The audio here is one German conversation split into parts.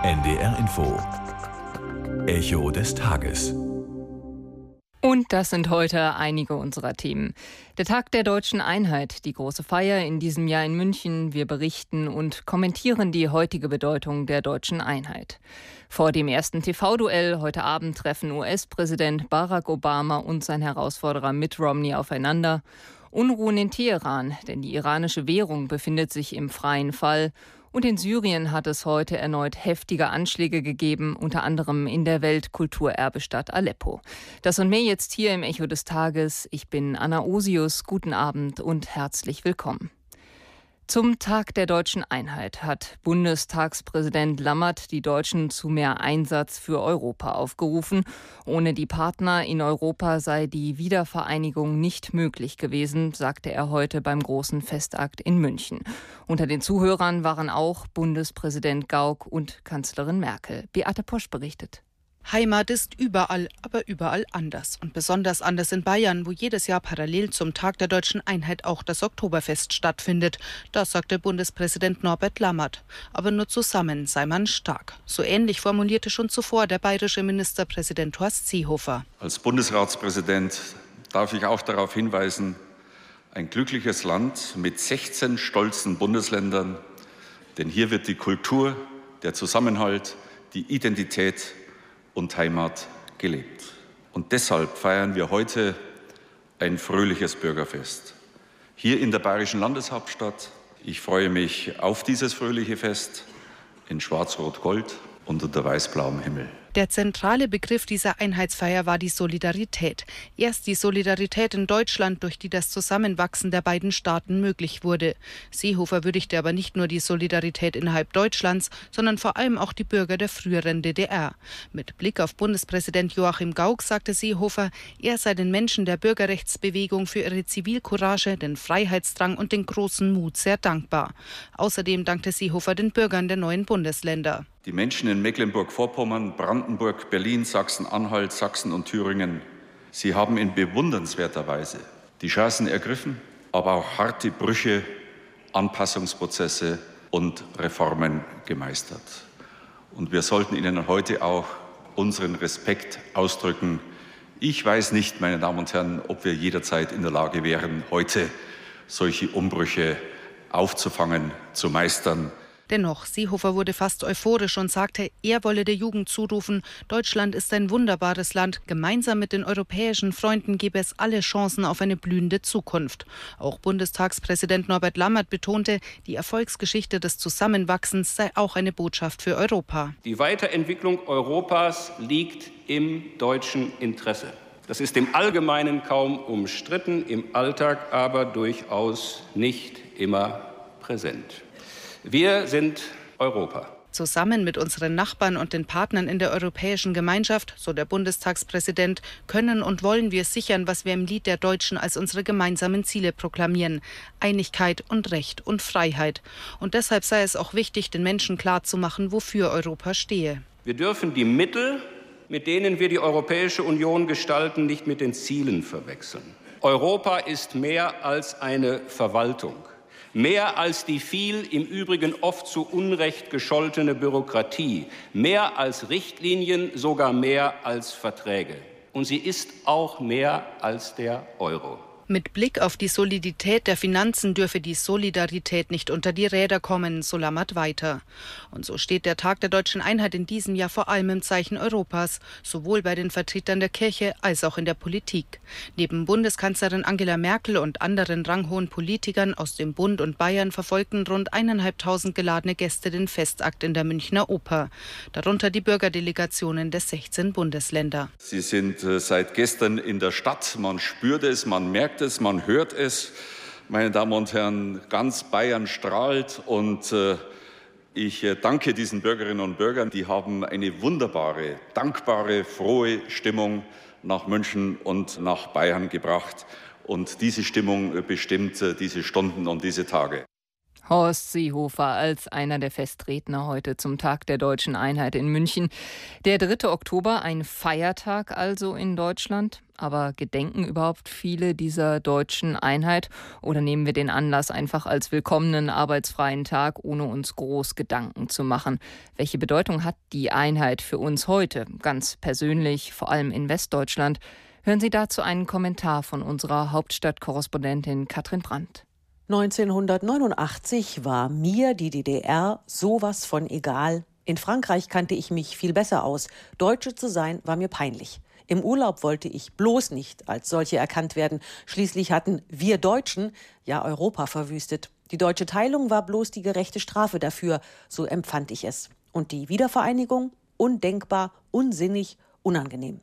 NDR Info. Echo des Tages. Und das sind heute einige unserer Themen. Der Tag der deutschen Einheit, die große Feier in diesem Jahr in München. Wir berichten und kommentieren die heutige Bedeutung der deutschen Einheit. Vor dem ersten TV-Duell heute Abend treffen US-Präsident Barack Obama und sein Herausforderer Mitt Romney aufeinander. Unruhen in Teheran, denn die iranische Währung befindet sich im freien Fall. Und in Syrien hat es heute erneut heftige Anschläge gegeben, unter anderem in der Weltkulturerbestadt Aleppo. Das und mehr jetzt hier im Echo des Tages. Ich bin Anna Osius. Guten Abend und herzlich willkommen. Zum Tag der deutschen Einheit hat Bundestagspräsident Lammert die Deutschen zu mehr Einsatz für Europa aufgerufen. Ohne die Partner in Europa sei die Wiedervereinigung nicht möglich gewesen, sagte er heute beim großen Festakt in München. Unter den Zuhörern waren auch Bundespräsident Gauck und Kanzlerin Merkel. Beate Posch berichtet. Heimat ist überall, aber überall anders. Und besonders anders in Bayern, wo jedes Jahr parallel zum Tag der deutschen Einheit auch das Oktoberfest stattfindet. Das sagte Bundespräsident Norbert Lammert. Aber nur zusammen sei man stark. So ähnlich formulierte schon zuvor der bayerische Ministerpräsident Horst Seehofer. Als Bundesratspräsident darf ich auch darauf hinweisen, ein glückliches Land mit 16 stolzen Bundesländern. Denn hier wird die Kultur, der Zusammenhalt, die Identität und Heimat gelebt. Und deshalb feiern wir heute ein fröhliches Bürgerfest. Hier in der bayerischen Landeshauptstadt. Ich freue mich auf dieses fröhliche Fest in Schwarz-Rot-Gold und unter weiß-blauem Himmel. Der zentrale Begriff dieser Einheitsfeier war die Solidarität. Erst die Solidarität in Deutschland, durch die das Zusammenwachsen der beiden Staaten möglich wurde. Seehofer würdigte aber nicht nur die Solidarität innerhalb Deutschlands, sondern vor allem auch die Bürger der früheren DDR. Mit Blick auf Bundespräsident Joachim Gauck sagte Seehofer, er sei den Menschen der Bürgerrechtsbewegung für ihre Zivilcourage, den Freiheitsdrang und den großen Mut sehr dankbar. Außerdem dankte Seehofer den Bürgern der neuen Bundesländer. Die Menschen in Mecklenburg-Vorpommern, Brandenburg, Berlin, Sachsen-Anhalt, Sachsen und Thüringen, sie haben in bewundernswerter Weise die Chancen ergriffen, aber auch harte Brüche, Anpassungsprozesse und Reformen gemeistert. Und wir sollten ihnen heute auch unseren Respekt ausdrücken. Ich weiß nicht, meine Damen und Herren, ob wir jederzeit in der Lage wären, heute solche Umbrüche aufzufangen, zu meistern. Dennoch, Seehofer wurde fast euphorisch und sagte, er wolle der Jugend zurufen, Deutschland ist ein wunderbares Land. Gemeinsam mit den europäischen Freunden gebe es alle Chancen auf eine blühende Zukunft. Auch Bundestagspräsident Norbert Lammert betonte, die Erfolgsgeschichte des Zusammenwachsens sei auch eine Botschaft für Europa. Die Weiterentwicklung Europas liegt im deutschen Interesse. Das ist im Allgemeinen kaum umstritten, im Alltag aber durchaus nicht immer präsent. Wir sind Europa. Zusammen mit unseren Nachbarn und den Partnern in der Europäischen Gemeinschaft, so der Bundestagspräsident, können und wollen wir sichern, was wir im Lied der Deutschen als unsere gemeinsamen Ziele proklamieren. Einigkeit und Recht und Freiheit. Und deshalb sei es auch wichtig, den Menschen klarzumachen, wofür Europa stehe. Wir dürfen die Mittel, mit denen wir die Europäische Union gestalten, nicht mit den Zielen verwechseln. Europa ist mehr als eine Verwaltung. Mehr als die viel, im Übrigen oft zu Unrecht gescholtene Bürokratie, mehr als Richtlinien, sogar mehr als Verträge. Und sie ist auch mehr als der Euro. Mit Blick auf die Solidität der Finanzen dürfe die Solidarität nicht unter die Räder kommen, so Lammert weiter. Und so steht der Tag der deutschen Einheit in diesem Jahr vor allem im Zeichen Europas, sowohl bei den Vertretern der Kirche als auch in der Politik. Neben Bundeskanzlerin Angela Merkel und anderen ranghohen Politikern aus dem Bund und Bayern verfolgten rund 1.500 geladene Gäste den Festakt in der Münchner Oper. Darunter die Bürgerdelegationen der 16 Bundesländer. Sie sind seit gestern in der Stadt, man spürt es, man merkt es, man hört es. Meine Damen und Herren, ganz Bayern strahlt und ich danke diesen Bürgerinnen und Bürgern. Die haben eine wunderbare, dankbare, frohe Stimmung nach München und nach Bayern gebracht. Und diese Stimmung bestimmt diese Stunden und diese Tage. Horst Seehofer als einer der Festredner heute zum Tag der deutschen Einheit in München. Der 3. Oktober, ein Feiertag also in Deutschland. Aber gedenken überhaupt viele dieser deutschen Einheit? Oder nehmen wir den Anlass einfach als willkommenen arbeitsfreien Tag, ohne uns groß Gedanken zu machen? Welche Bedeutung hat die Einheit für uns heute? Ganz persönlich, vor allem in Westdeutschland. Hören Sie dazu einen Kommentar von unserer Hauptstadtkorrespondentin Katrin Brandt. 1989 war mir die DDR sowas von egal. In Frankreich kannte ich mich viel besser aus. Deutsche zu sein war mir peinlich. Im Urlaub wollte ich bloß nicht als solche erkannt werden. Schließlich hatten wir Deutschen ja Europa verwüstet. Die deutsche Teilung war bloß die gerechte Strafe dafür, so empfand ich es. Und die Wiedervereinigung? Undenkbar, unsinnig, unangenehm.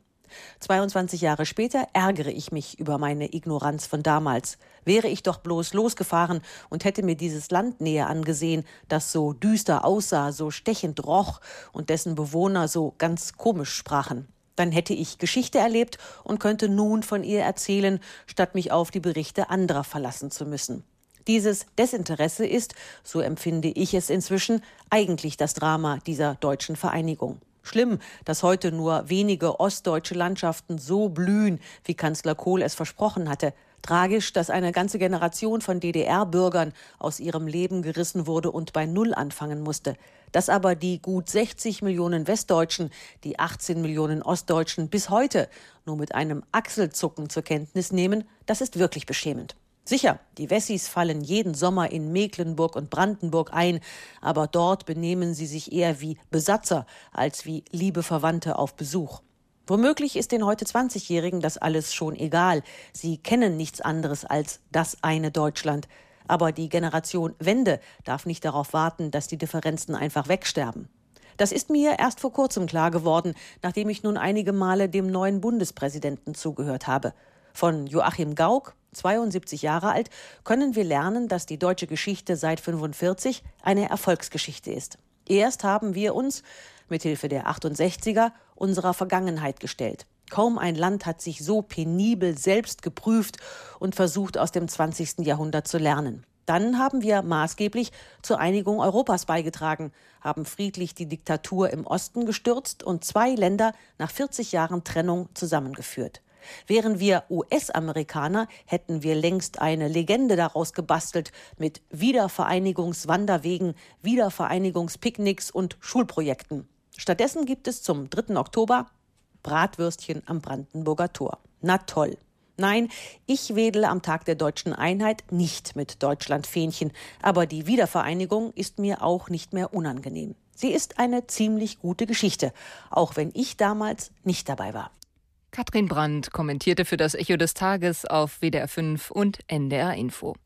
22 Jahre später ärgere ich mich über meine Ignoranz von damals. Wäre ich doch bloß losgefahren und hätte mir dieses Land näher angesehen, das so düster aussah, so stechend roch und dessen Bewohner so ganz komisch sprachen. Dann hätte ich Geschichte erlebt und könnte nun von ihr erzählen, statt mich auf die Berichte anderer verlassen zu müssen. Dieses Desinteresse ist, so empfinde ich es inzwischen, eigentlich das Drama dieser deutschen Vereinigung. Schlimm, dass heute nur wenige ostdeutsche Landschaften so blühen, wie Kanzler Kohl es versprochen hatte. Tragisch, dass eine ganze Generation von DDR-Bürgern aus ihrem Leben gerissen wurde und bei Null anfangen musste. Dass aber die gut 60 Millionen Westdeutschen, die 18 Millionen Ostdeutschen bis heute nur mit einem Achselzucken zur Kenntnis nehmen, das ist wirklich beschämend. Sicher, die Wessis fallen jeden Sommer in Mecklenburg und Brandenburg ein, aber dort benehmen sie sich eher wie Besatzer als wie liebe Verwandte auf Besuch. Womöglich ist den heute 20-Jährigen das alles schon egal. Sie kennen nichts anderes als das eine Deutschland. Aber die Generation Wende darf nicht darauf warten, dass die Differenzen einfach wegsterben. Das ist mir erst vor kurzem klar geworden, nachdem ich nun einige Male dem neuen Bundespräsidenten zugehört habe. Von Joachim Gauck, 72 Jahre alt, können wir lernen, dass die deutsche Geschichte seit 1945 eine Erfolgsgeschichte ist. Erst haben wir uns, mithilfe der 68er, unserer Vergangenheit gestellt. Kaum ein Land hat sich so penibel selbst geprüft und versucht, aus dem 20. Jahrhundert zu lernen. Dann haben wir maßgeblich zur Einigung Europas beigetragen, haben friedlich die Diktatur im Osten gestürzt und 2 Länder nach 40 Jahren Trennung zusammengeführt. Wären wir US-Amerikaner, hätten wir längst eine Legende daraus gebastelt mit Wiedervereinigungswanderwegen, Wiedervereinigungspicknicks und Schulprojekten. Stattdessen gibt es zum 3. Oktober Bratwürstchen am Brandenburger Tor. Na toll. Nein, ich wedele am Tag der deutschen Einheit nicht mit Deutschlandfähnchen, aber die Wiedervereinigung ist mir auch nicht mehr unangenehm. Sie ist eine ziemlich gute Geschichte, auch wenn ich damals nicht dabei war. Katrin Brandt kommentierte für das Echo des Tages auf WDR 5 und NDR Info.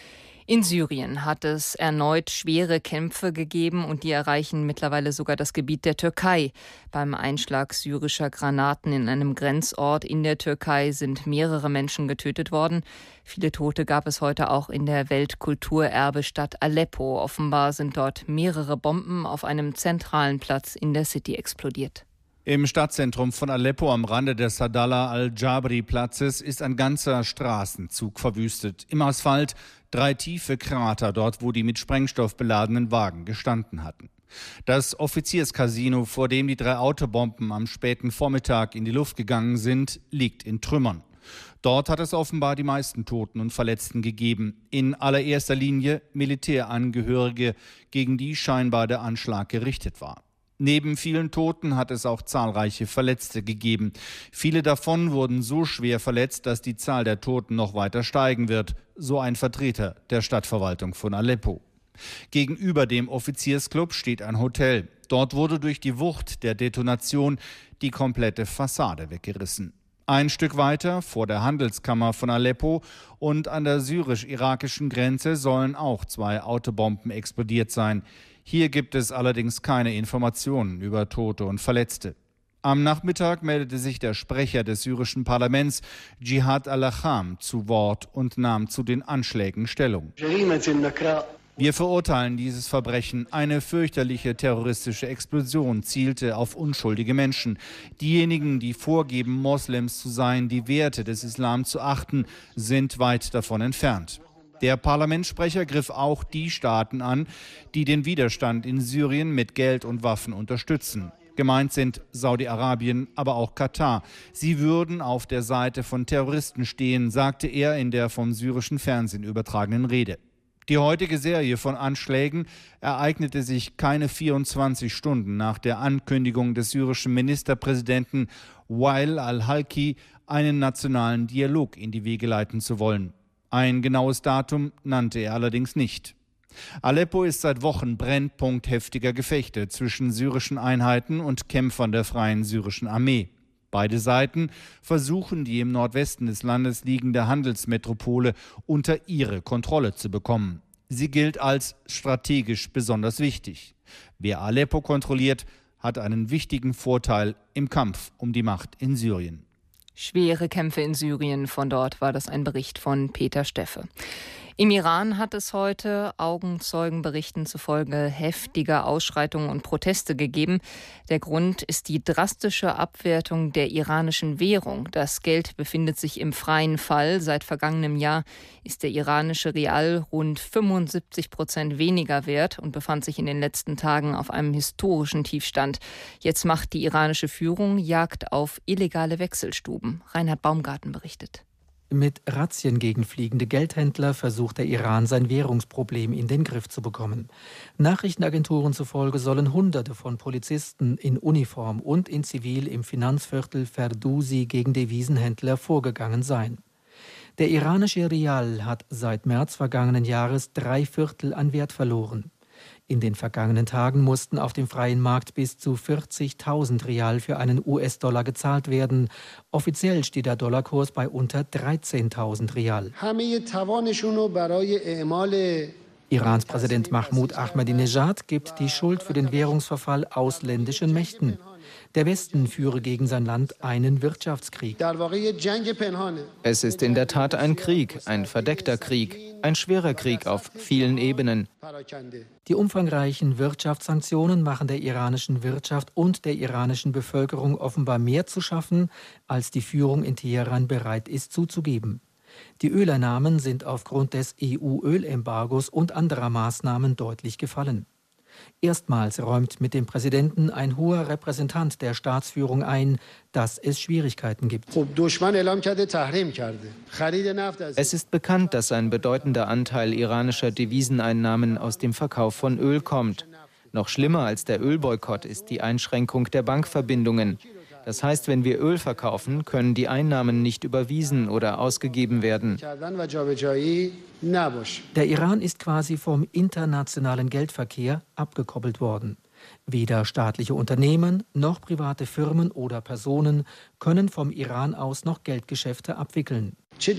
In Syrien hat es erneut schwere Kämpfe gegeben und die erreichen mittlerweile sogar das Gebiet der Türkei. Beim Einschlag syrischer Granaten in einem Grenzort in der Türkei sind mehrere Menschen getötet worden. Viele Tote gab es heute auch in der Weltkulturerbestadt Aleppo. Offenbar sind dort mehrere Bomben auf einem zentralen Platz in der City explodiert. Im Stadtzentrum von Aleppo am Rande des Sadallah al-Jabri-Platzes ist ein ganzer Straßenzug verwüstet. Im Asphalt 3 tiefe Krater, dort wo die mit Sprengstoff beladenen Wagen gestanden hatten. Das Offizierscasino, vor dem die 3 Autobomben am späten Vormittag in die Luft gegangen sind, liegt in Trümmern. Dort hat es offenbar die meisten Toten und Verletzten gegeben. In allererster Linie Militärangehörige, gegen die scheinbar der Anschlag gerichtet war. Neben vielen Toten hat es auch zahlreiche Verletzte gegeben. Viele davon wurden so schwer verletzt, dass die Zahl der Toten noch weiter steigen wird, so ein Vertreter der Stadtverwaltung von Aleppo. Gegenüber dem Offiziersclub steht ein Hotel. Dort wurde durch die Wucht der Detonation die komplette Fassade weggerissen. Ein Stück weiter, vor der Handelskammer von Aleppo und an der syrisch-irakischen Grenze, sollen auch 2 Autobomben explodiert sein. Hier gibt es allerdings keine Informationen über Tote und Verletzte. Am Nachmittag meldete sich der Sprecher des syrischen Parlaments, Jihad al-Laham, zu Wort und nahm zu den Anschlägen Stellung. Wir verurteilen dieses Verbrechen. Eine fürchterliche terroristische Explosion zielte auf unschuldige Menschen. Diejenigen, die vorgeben, Moslems zu sein, die Werte des Islam zu achten, sind weit davon entfernt. Der Parlamentssprecher griff auch die Staaten an, die den Widerstand in Syrien mit Geld und Waffen unterstützen. Gemeint sind Saudi-Arabien, aber auch Katar. Sie würden auf der Seite von Terroristen stehen, sagte er in der vom syrischen Fernsehen übertragenen Rede. Die heutige Serie von Anschlägen ereignete sich keine 24 Stunden nach der Ankündigung des syrischen Ministerpräsidenten Wael al-Halki, einen nationalen Dialog in die Wege leiten zu wollen. Ein genaues Datum nannte er allerdings nicht. Aleppo ist seit Wochen Brennpunkt heftiger Gefechte zwischen syrischen Einheiten und Kämpfern der Freien Syrischen Armee. Beide Seiten versuchen, die im Nordwesten des Landes liegende Handelsmetropole unter ihre Kontrolle zu bekommen. Sie gilt als strategisch besonders wichtig. Wer Aleppo kontrolliert, hat einen wichtigen Vorteil im Kampf um die Macht in Syrien. Schwere Kämpfe in Syrien, von dort war das ein Bericht von Peter Steffe. Im Iran hat es heute Augenzeugenberichten zufolge heftige Ausschreitungen und Proteste gegeben. Der Grund ist die drastische Abwertung der iranischen Währung. Das Geld befindet sich im freien Fall. Seit vergangenem Jahr ist der iranische Rial rund 75% weniger wert und befand sich in den letzten Tagen auf einem historischen Tiefstand. Jetzt macht die iranische Führung Jagd auf illegale Wechselstuben. Reinhard Baumgarten berichtet. Mit Razzien gegen fliegende Geldhändler versucht der Iran, sein Währungsproblem in den Griff zu bekommen. Nachrichtenagenturen zufolge sollen Hunderte von Polizisten in Uniform und in Zivil im Finanzviertel Ferdowsi gegen Devisenhändler vorgegangen sein. Der iranische Rial hat seit März vergangenen Jahres 3/4 an Wert verloren. In den vergangenen Tagen mussten auf dem freien Markt bis zu 40.000 Rial für einen US-Dollar gezahlt werden. Offiziell steht der Dollarkurs bei unter 13.000 Rial. Irans Präsident Mahmoud Ahmadinejad gibt die Schuld für den Währungsverfall ausländischen Mächten. Der Westen führe gegen sein Land einen Wirtschaftskrieg. Es ist in der Tat ein Krieg, ein verdeckter Krieg, ein schwerer Krieg auf vielen Ebenen. Die umfangreichen Wirtschaftssanktionen machen der iranischen Wirtschaft und der iranischen Bevölkerung offenbar mehr zu schaffen, als die Führung in Teheran bereit ist zuzugeben. Die Öleinnahmen sind aufgrund des EU-Ölembargos und anderer Maßnahmen deutlich gefallen. Erstmals räumt mit dem Präsidenten ein hoher Repräsentant der Staatsführung ein, dass es Schwierigkeiten gibt. Es ist bekannt, dass ein bedeutender Anteil iranischer Deviseneinnahmen aus dem Verkauf von Öl kommt. Noch schlimmer als der Ölboykott ist die Einschränkung der Bankverbindungen. Das heißt, wenn wir Öl verkaufen, können die Einnahmen nicht überwiesen oder ausgegeben werden. Der Iran ist quasi vom internationalen Geldverkehr abgekoppelt worden. Weder staatliche Unternehmen noch private Firmen oder Personen können vom Iran aus noch Geldgeschäfte abwickeln.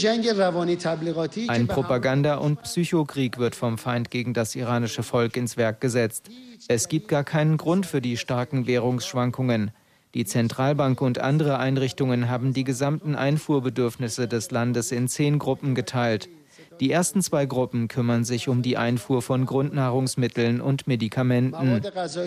Ein Propaganda- und Psychokrieg wird vom Feind gegen das iranische Volk ins Werk gesetzt. Es gibt gar keinen Grund für die starken Währungsschwankungen. Die Zentralbank und andere Einrichtungen haben die gesamten Einfuhrbedürfnisse des Landes in 10 Gruppen geteilt. Die ersten 2 Gruppen kümmern sich um die Einfuhr von Grundnahrungsmitteln und Medikamenten.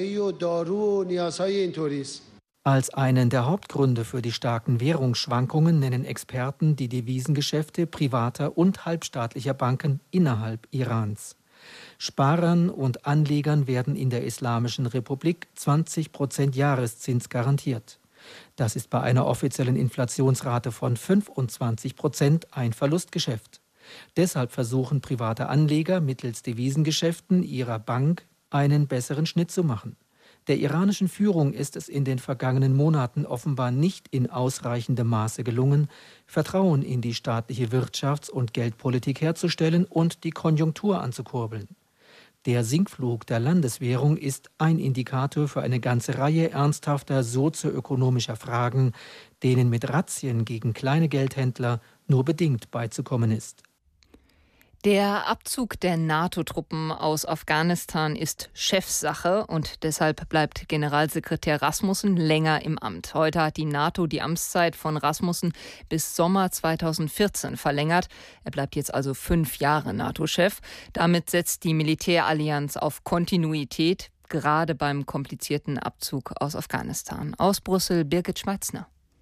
Als einen der Hauptgründe für die starken Währungsschwankungen nennen Experten die Devisengeschäfte privater und halbstaatlicher Banken innerhalb Irans. Sparern und Anlegern werden in der Islamischen Republik 20% Jahreszins garantiert. Das ist bei einer offiziellen Inflationsrate von 25% ein Verlustgeschäft. Deshalb versuchen private Anleger mittels Devisengeschäften ihrer Bank einen besseren Schnitt zu machen. Der iranischen Führung ist es in den vergangenen Monaten offenbar nicht in ausreichendem Maße gelungen, Vertrauen in die staatliche Wirtschafts- und Geldpolitik herzustellen und die Konjunktur anzukurbeln. Der Sinkflug der Landeswährung ist ein Indikator für eine ganze Reihe ernsthafter sozioökonomischer Fragen, denen mit Razzien gegen kleine Geldhändler nur bedingt beizukommen ist. Der Abzug der NATO-Truppen aus Afghanistan ist Chefsache und deshalb bleibt Generalsekretär Rasmussen länger im Amt. Heute hat die NATO die Amtszeit von Rasmussen bis Sommer 2014 verlängert. Er bleibt jetzt also 5 Jahre NATO-Chef. Damit setzt die Militärallianz auf Kontinuität, gerade beim komplizierten Abzug aus Afghanistan. Aus Brüssel, Birgit Schmeitzner.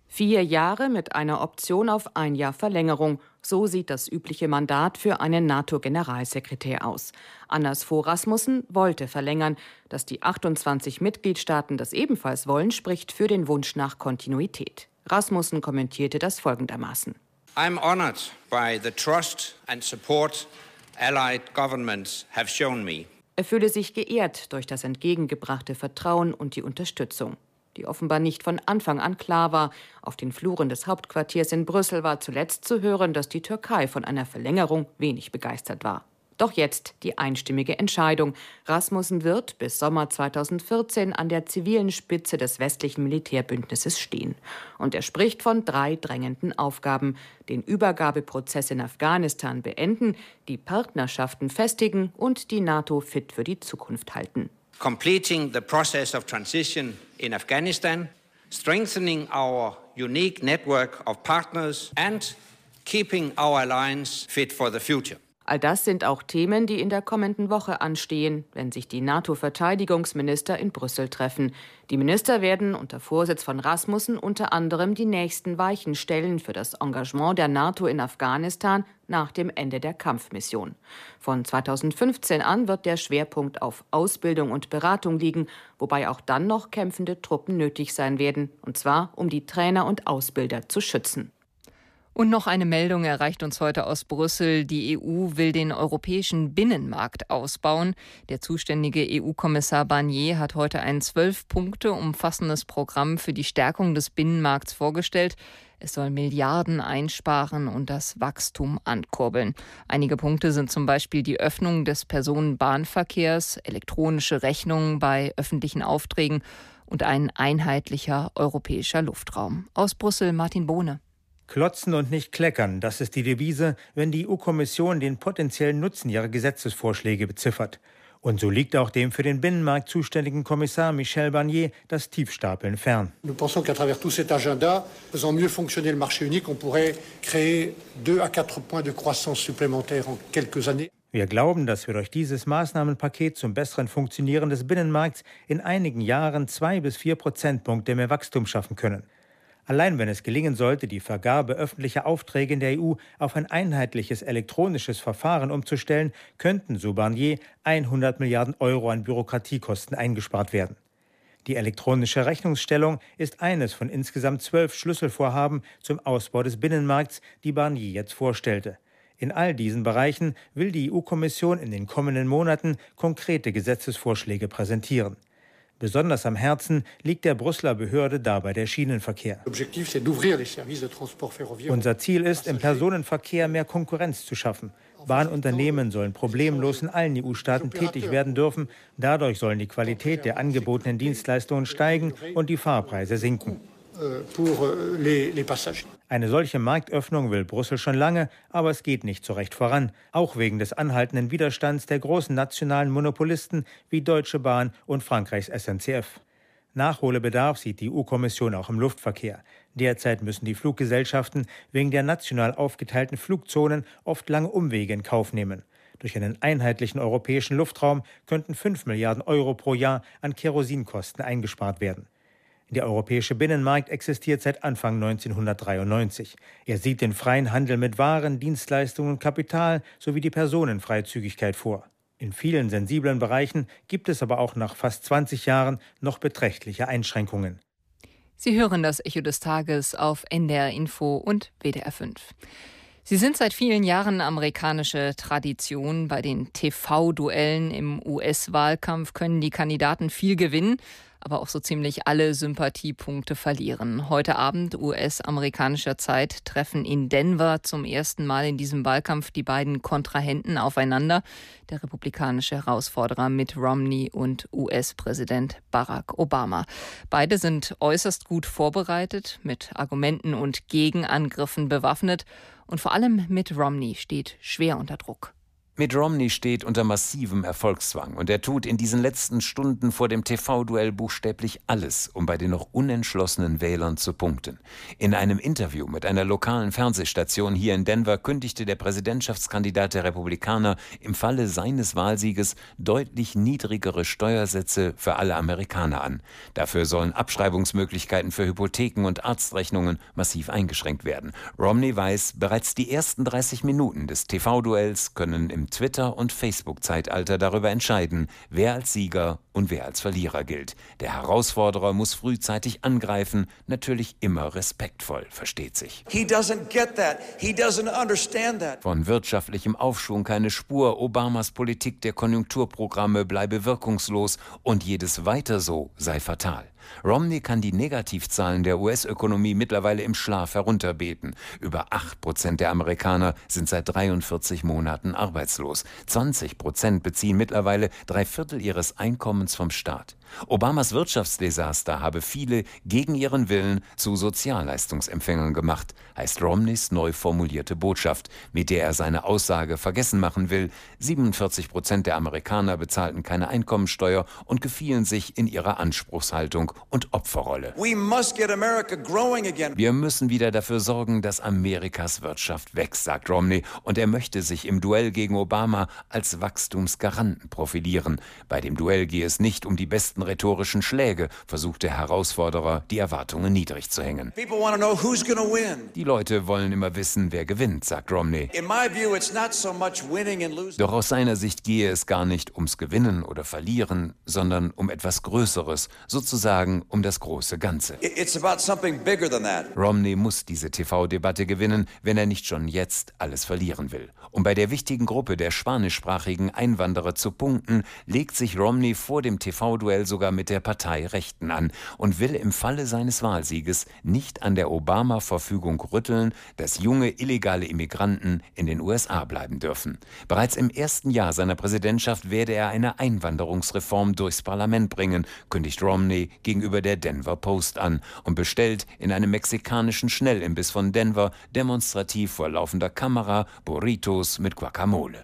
4 Jahre mit einer Option auf 1 Jahr Verlängerung. So sieht das übliche Mandat für einen NATO-Generalsekretär aus. Anders Fogh Rasmussen wollte verlängern. Dass die 28 Mitgliedstaaten das ebenfalls wollen, spricht für den Wunsch nach Kontinuität. Rasmussen kommentierte das folgendermaßen. I'm honored by the trust and support allied governments have shown me. Er fühle sich geehrt durch das entgegengebrachte Vertrauen und die Unterstützung, die offenbar nicht von Anfang an klar war. Auf den Fluren des Hauptquartiers in Brüssel war zuletzt zu hören, dass die Türkei von einer Verlängerung wenig begeistert war. Doch jetzt die einstimmige Entscheidung. Rasmussen wird bis Sommer 2014 an der zivilen Spitze des westlichen Militärbündnisses stehen. Und er spricht von 3 drängenden Aufgaben: den Übergabeprozess in Afghanistan beenden, die Partnerschaften festigen und die NATO fit für die Zukunft halten. Completing the process of transition in Afghanistan, strengthening our unique network of partners and keeping our alliance fit for the future. All das sind auch Themen, die in der kommenden Woche anstehen, wenn sich die NATO-Verteidigungsminister in Brüssel treffen. Die Minister werden unter Vorsitz von Rasmussen unter anderem die nächsten Weichen stellen für das Engagement der NATO in Afghanistan nach dem Ende der Kampfmission. Von 2015 an wird der Schwerpunkt auf Ausbildung und Beratung liegen, wobei auch dann noch kämpfende Truppen nötig sein werden, und zwar um die Trainer und Ausbilder zu schützen. Und noch eine Meldung erreicht uns heute aus Brüssel. Die EU will den europäischen Binnenmarkt ausbauen. Der zuständige EU-Kommissar Barnier hat heute ein 12 Punkte umfassendes Programm für die Stärkung des Binnenmarkts vorgestellt. Es soll Milliarden einsparen und das Wachstum ankurbeln. Einige Punkte sind zum Beispiel die Öffnung des Personenbahnverkehrs, elektronische Rechnungen bei öffentlichen Aufträgen und ein einheitlicher europäischer Luftraum. Aus Brüssel Martin Bohne. Klotzen und nicht kleckern, das ist die Devise, wenn die EU-Kommission den potenziellen Nutzen ihrer Gesetzesvorschläge beziffert. Und so liegt auch dem für den Binnenmarkt zuständigen Kommissar Michel Barnier das Tiefstapeln fern. Nous pensons qu'à travers tout cet agenda, faisant mieux fonctionner le marché unique, on pourrait créer 2 à 4 points de croissance supplémentaires en quelques années. Wir glauben, dass wir durch dieses Maßnahmenpaket zum besseren Funktionieren des Binnenmarkts in einigen Jahren 2 bis 4 Prozentpunkte mehr Wachstum schaffen können. Allein wenn es gelingen sollte, die Vergabe öffentlicher Aufträge in der EU auf ein einheitliches elektronisches Verfahren umzustellen, könnten, so Barnier, 100 Milliarden Euro an Bürokratiekosten eingespart werden. Die elektronische Rechnungsstellung ist eines von insgesamt 12 Schlüsselvorhaben zum Ausbau des Binnenmarkts, die Barnier jetzt vorstellte. In all diesen Bereichen will die EU-Kommission in den kommenden Monaten konkrete Gesetzesvorschläge präsentieren. Besonders am Herzen liegt der Brüsseler Behörde dabei der Schienenverkehr. Unser Ziel ist, im Personenverkehr mehr Konkurrenz zu schaffen. Bahnunternehmen sollen problemlos in allen EU-Staaten tätig werden dürfen. Dadurch sollen die Qualität der angebotenen Dienstleistungen steigen und die Fahrpreise sinken. Eine solche Marktöffnung will Brüssel schon lange, aber es geht nicht so recht voran. Auch wegen des anhaltenden Widerstands der großen nationalen Monopolisten wie Deutsche Bahn und Frankreichs SNCF. Nachholbedarf sieht die EU-Kommission auch im Luftverkehr. Derzeit müssen die Fluggesellschaften wegen der national aufgeteilten Flugzonen oft lange Umwege in Kauf nehmen. Durch einen einheitlichen europäischen Luftraum könnten 5 Milliarden Euro pro Jahr an Kerosinkosten eingespart werden. Der europäische Binnenmarkt existiert seit Anfang 1993. Er sieht den freien Handel mit Waren, Dienstleistungen und Kapital sowie die Personenfreizügigkeit vor. In vielen sensiblen Bereichen gibt es aber auch nach fast 20 Jahren noch beträchtliche Einschränkungen. Sie hören das Echo des Tages auf NDR Info und WDR 5. Sie sind seit vielen Jahren amerikanische Tradition. Bei den TV-Duellen im US-Wahlkampf können die Kandidaten viel gewinnen, aber auch so ziemlich alle Sympathiepunkte verlieren. Heute Abend US-amerikanischer Zeit treffen in Denver zum ersten Mal in diesem Wahlkampf die beiden Kontrahenten aufeinander, der republikanische Herausforderer Mitt Romney und US-Präsident Barack Obama. Beide sind äußerst gut vorbereitet, mit Argumenten und Gegenangriffen bewaffnet und vor allem Mitt Romney steht schwer unter Druck. Mitt Romney steht unter massivem Erfolgszwang und er tut in diesen letzten Stunden vor dem TV-Duell buchstäblich alles, um bei den noch unentschlossenen Wählern zu punkten. In einem Interview mit einer lokalen Fernsehstation hier in Denver kündigte der Präsidentschaftskandidat der Republikaner im Falle seines Wahlsieges deutlich niedrigere Steuersätze für alle Amerikaner an. Dafür sollen Abschreibungsmöglichkeiten für Hypotheken und Arztrechnungen massiv eingeschränkt werden. Romney weiß, bereits die ersten 30 Minuten des TV-Duells können im Twitter- und Facebook-Zeitalter darüber entscheiden, wer als Sieger und wer als Verlierer gilt. Der Herausforderer muss frühzeitig angreifen, natürlich immer respektvoll, versteht sich. Von wirtschaftlichem Aufschwung keine Spur, Obamas Politik der Konjunkturprogramme bleibe wirkungslos und jedes Weiter so sei fatal. Romney kann die Negativzahlen der US-Ökonomie mittlerweile im Schlaf herunterbeten. Über 8% der Amerikaner sind seit 43 Monaten arbeitslos. 20% beziehen mittlerweile 3/4 ihres Einkommens vom Staat. Obamas Wirtschaftsdesaster habe viele gegen ihren Willen zu Sozialleistungsempfängern gemacht, heißt Romneys neu formulierte Botschaft, mit der er seine Aussage vergessen machen will. 47% der Amerikaner bezahlten keine Einkommensteuer und gefielen sich in ihrer Anspruchshaltung und Opferrolle. Wir müssen wieder dafür sorgen, dass Amerikas Wirtschaft wächst, sagt Romney, und er möchte sich im Duell gegen Obama als Wachstumsgaranten profilieren. Bei dem Duell gehe es nicht um die besten rhetorischen Schläge, versucht der Herausforderer, die Erwartungen niedrig zu hängen. Die Leute wollen immer wissen, wer gewinnt, sagt Romney. Doch aus seiner Sicht gehe es gar nicht ums Gewinnen oder Verlieren, sondern um etwas Größeres, sozusagen um das große Ganze. Romney muss diese TV-Debatte gewinnen, wenn er nicht schon jetzt alles verlieren will. Um bei der wichtigen Gruppe der spanischsprachigen Einwanderer zu punkten, legt sich Romney vor dem TV-Duell sogar mit der Partei Rechten an und will im Falle seines Wahlsieges nicht an der Obama-Verfügung rütteln, dass junge illegale Immigranten in den USA bleiben dürfen. Bereits im ersten Jahr seiner Präsidentschaft werde er eine Einwanderungsreform durchs Parlament bringen, kündigt Romney gegenüber der Denver Post an und bestellt in einem mexikanischen Schnellimbiss von Denver demonstrativ vor laufender Kamera Burritos mit Guacamole.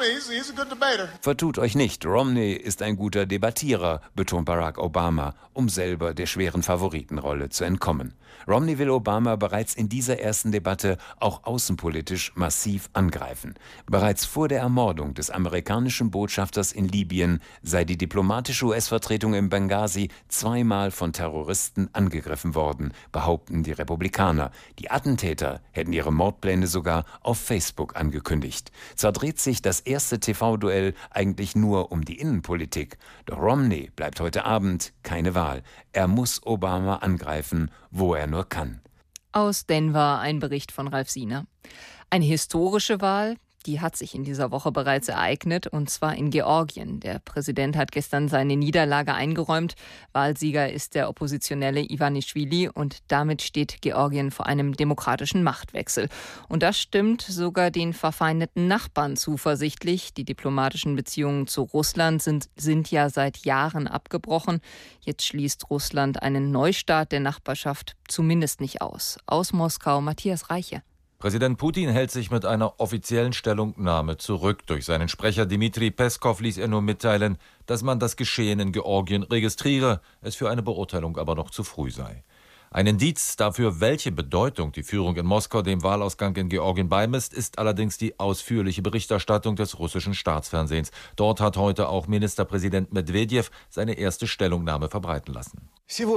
Vertut euch nicht, Romney ist ein guter Debattierer, betont Barack Obama, um selber der schweren Favoritenrolle zu entkommen. Romney will Obama bereits in dieser ersten Debatte auch außenpolitisch massiv angreifen. Bereits vor der Ermordung des amerikanischen Botschafters in Libyen sei die diplomatische US-Vertretung in Benghazi zweimal von Terroristen angegriffen worden, behaupten die Republikaner. Die Attentäter hätten ihre Mordpläne sogar auf Facebook angekündigt. Zwar dreht sich das erste TV-Duell eigentlich nur um die Innenpolitik, doch Romney bleibt heute Abend keine Wahl. Er muss Obama angreifen, wo er nur kann. Aus Denver ein Bericht von Ralf Siener. Eine historische Wahl, die hat sich in dieser Woche bereits ereignet, und zwar in Georgien. Der Präsident hat gestern seine Niederlage eingeräumt. Wahlsieger ist der Oppositionelle Ivanischvili und damit steht Georgien vor einem demokratischen Machtwechsel. Und das stimmt sogar den verfeindeten Nachbarn zuversichtlich. Die diplomatischen Beziehungen zu Russland sind ja seit Jahren abgebrochen. Jetzt schließt Russland einen Neustart der Nachbarschaft zumindest nicht aus. Aus Moskau Matthias Reiche. Präsident Putin hält sich mit einer offiziellen Stellungnahme zurück. Durch seinen Sprecher Dmitri Peskov ließ er nur mitteilen, dass man das Geschehen in Georgien registriere, es für eine Beurteilung aber noch zu früh sei. Ein Indiz dafür, welche Bedeutung die Führung in Moskau dem Wahlausgang in Georgien beimisst, ist allerdings die ausführliche Berichterstattung des russischen Staatsfernsehens. Dort hat heute auch Ministerpräsident Medwedew seine erste Stellungnahme verbreiten lassen.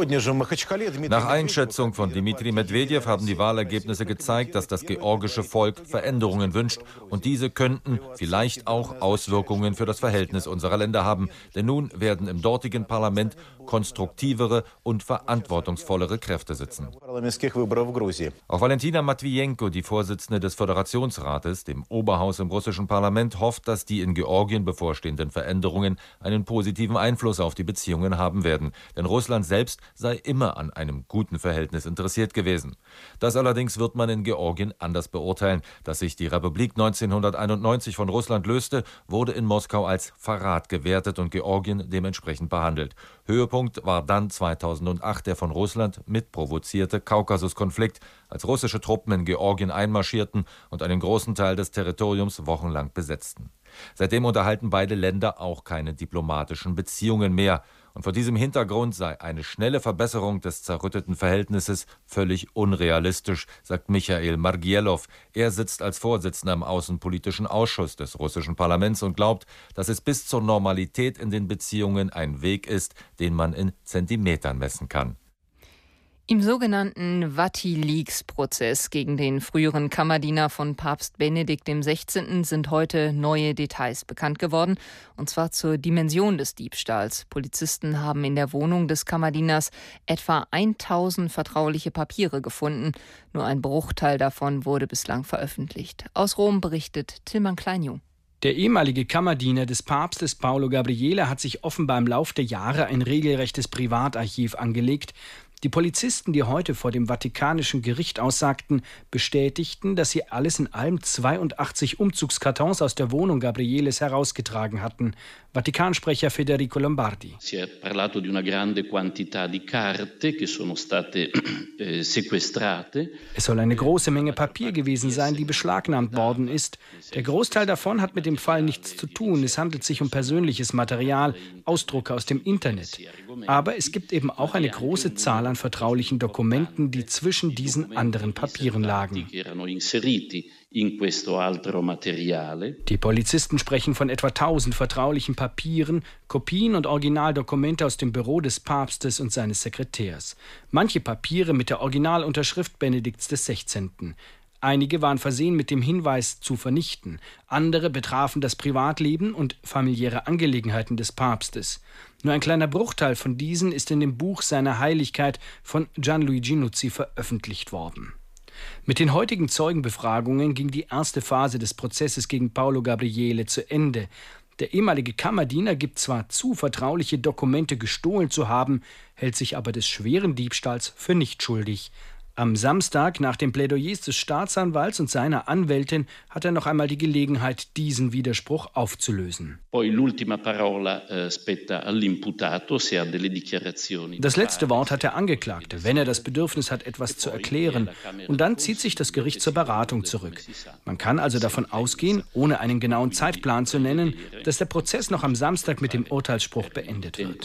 Nach Einschätzung von Dmitri Medwedew haben die Wahlergebnisse gezeigt, dass das georgische Volk Veränderungen wünscht und diese könnten vielleicht auch Auswirkungen für das Verhältnis unserer Länder haben. Denn nun werden im dortigen Parlament konstruktivere und verantwortungsvollere Kräfte sitzen. Auch Valentina Matvijenko, die Vorsitzende des Föderationsrates, dem Oberhaus im russischen Parlament, hofft, dass die in Georgien bevorstehenden Veränderungen einen positiven Einfluss auf die Beziehungen haben werden. Denn Russland selbst sei immer an einem guten Verhältnis interessiert gewesen. Das allerdings wird man in Georgien anders beurteilen. Dass sich die Republik 1991 von Russland löste, wurde in Moskau als Verrat gewertet und Georgien dementsprechend behandelt. Höhepunkt war dann 2008 der von Russland mitprovozierte Kaukasuskonflikt, als russische Truppen in Georgien einmarschierten und einen großen Teil des Territoriums wochenlang besetzten. Seitdem unterhalten beide Länder auch keine diplomatischen Beziehungen mehr. Und vor diesem Hintergrund sei eine schnelle Verbesserung des zerrütteten Verhältnisses völlig unrealistisch, sagt Michail Margielov. Er sitzt als Vorsitzender im Außenpolitischen Ausschuss des russischen Parlaments und glaubt, dass es bis zur Normalität in den Beziehungen ein Weg ist, den man in Zentimetern messen kann. Im sogenannten WikiLeaks-Prozess gegen den früheren Kammerdiener von Papst Benedikt XVI. Sind heute neue Details bekannt geworden, und zwar zur Dimension des Diebstahls. Polizisten haben in der Wohnung des Kammerdieners etwa 1000 vertrauliche Papiere gefunden. Nur ein Bruchteil davon wurde bislang veröffentlicht. Aus Rom berichtet Tilman Kleinjung. Der ehemalige Kammerdiener des Papstes Paolo Gabriele hat sich offenbar im Lauf der Jahre ein regelrechtes Privatarchiv angelegt. Die Polizisten, die heute vor dem Vatikanischen Gericht aussagten, bestätigten, dass sie alles in allem 82 Umzugskartons aus der Wohnung Gabrieles herausgetragen hatten. Vatikansprecher Federico Lombardi. Si è parlato di una grande quantità di carte che sono state sequestrate. Es soll eine große Menge Papier gewesen sein, die beschlagnahmt worden ist. Der Großteil davon hat mit dem Fall nichts zu tun. Es handelt sich um persönliches Material, Ausdrucke aus dem Internet. Aber es gibt eben auch eine große Zahl an vertraulichen Dokumenten, die zwischen diesen anderen Papieren lagen. Die Polizisten sprechen von etwa 1000 vertraulichen Papieren, Kopien und Originaldokumente aus dem Büro des Papstes und seines Sekretärs. Manche Papiere mit der Originalunterschrift Benedikts XVI. Einige waren versehen mit dem Hinweis zu vernichten, andere betrafen das Privatleben und familiäre Angelegenheiten des Papstes. Nur ein kleiner Bruchteil von diesen ist in dem Buch Seiner Heiligkeit von Gianluigi Nuzzi veröffentlicht worden. Mit den heutigen Zeugenbefragungen ging die erste Phase des Prozesses gegen Paolo Gabriele zu Ende. Der ehemalige Kammerdiener gibt zwar zu, vertrauliche Dokumente gestohlen zu haben, hält sich aber des schweren Diebstahls für nicht schuldig. Am Samstag, nach den Plädoyers des Staatsanwalts und seiner Anwältin, hat er noch einmal die Gelegenheit, diesen Widerspruch aufzulösen. Das letzte Wort hat der Angeklagte, wenn er das Bedürfnis hat, etwas zu erklären. Und dann zieht sich das Gericht zur Beratung zurück. Man kann also davon ausgehen, ohne einen genauen Zeitplan zu nennen, dass der Prozess noch am Samstag mit dem Urteilsspruch beendet wird.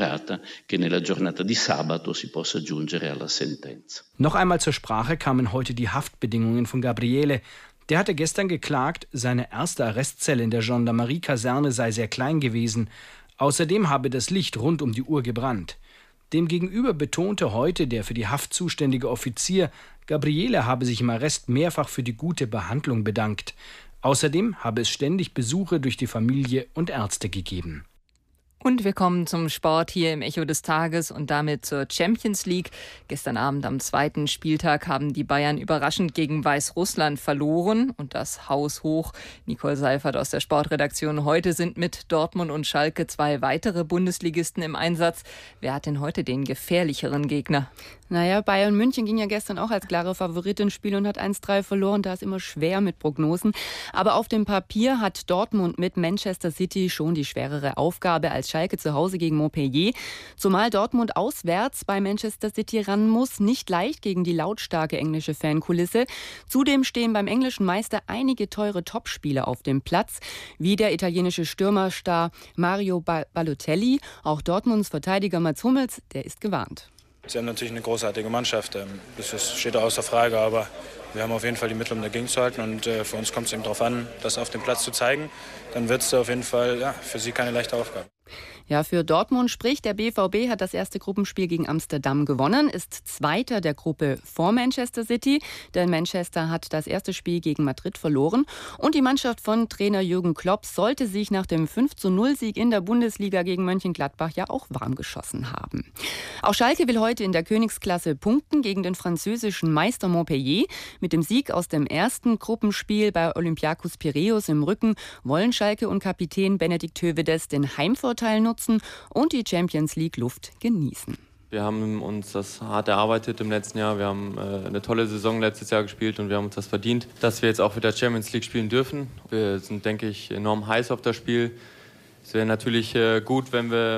Noch einmal zur Sprache kamen heute die Haftbedingungen von Gabriele. Der hatte gestern geklagt, seine erste Arrestzelle in der Gendarmerie-Kaserne sei sehr klein gewesen. Außerdem habe das Licht rund um die Uhr gebrannt. Demgegenüber betonte heute der für die Haft zuständige Offizier, Gabriele habe sich im Arrest mehrfach für die gute Behandlung bedankt. Außerdem habe es ständig Besuche durch die Familie und Ärzte gegeben. Und wir kommen zum Sport hier im Echo des Tages und damit zur Champions League. Gestern Abend am zweiten Spieltag haben die Bayern überraschend gegen Weißrussland verloren und das haushoch. Nicole Seifert aus der Sportredaktion. Heute sind mit Dortmund und Schalke 2 weitere Bundesligisten im Einsatz. Wer hat denn heute den gefährlicheren Gegner? Naja, Bayern München ging ja gestern auch als klare Favorit ins Spiel und hat 1-3 verloren. Da ist immer schwer mit Prognosen. Aber auf dem Papier hat Dortmund mit Manchester City schon die schwerere Aufgabe als Schalke zu Hause gegen Montpellier. Zumal Dortmund auswärts bei Manchester City ran muss. Nicht leicht gegen die lautstarke englische Fankulisse. Zudem stehen beim englischen Meister einige teure Topspieler auf dem Platz, wie der italienische Stürmerstar Mario Balotelli. Auch Dortmunds Verteidiger Mats Hummels, der ist gewarnt. Sie haben natürlich eine großartige Mannschaft, das steht außer Frage, aber wir haben auf jeden Fall die Mittel, um dagegen zu halten und für uns kommt es eben darauf an, das auf dem Platz zu zeigen. Dann wird es auf jeden Fall für sie keine leichte Aufgabe. Ja, für Dortmund spricht, der BVB hat das erste Gruppenspiel gegen Amsterdam gewonnen, ist Zweiter der Gruppe vor Manchester City, denn Manchester hat das erste Spiel gegen Madrid verloren. Und die Mannschaft von Trainer Jürgen Klopp sollte sich nach dem 5-0-Sieg in der Bundesliga gegen Mönchengladbach ja auch warm geschossen haben. Auch Schalke will heute in der Königsklasse punkten gegen den französischen Meister Montpellier. Mit dem Sieg aus dem ersten Gruppenspiel bei Olympiakos Piräus im Rücken wollen Schalke und Kapitän Benedikt Hövedes den Heimvorteil nutzen und die Champions League Luft genießen. Wir haben uns das hart erarbeitet im letzten Jahr. Wir haben eine tolle Saison letztes Jahr gespielt und wir haben uns das verdient, dass wir jetzt auch wieder Champions League spielen dürfen. Wir sind, denke ich, enorm heiß auf das Spiel. Es wäre natürlich gut, wenn wir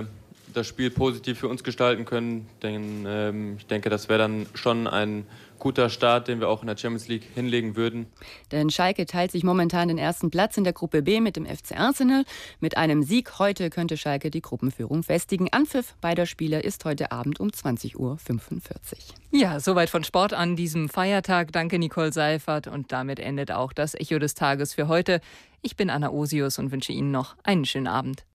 das Spiel positiv für uns gestalten können. Denn ich denke, das wäre dann schon ein guter Start, den wir auch in der Champions League hinlegen würden. Denn Schalke teilt sich momentan den ersten Platz in der Gruppe B mit dem FC Arsenal. Mit einem Sieg heute könnte Schalke die Gruppenführung festigen. Anpfiff beider Spieler ist heute Abend um 20:45 Uhr. Ja, soweit von Sport an diesem Feiertag. Danke, Nicole Seifert. Und damit endet auch das Echo des Tages für heute. Ich bin Anna Osius und wünsche Ihnen noch einen schönen Abend.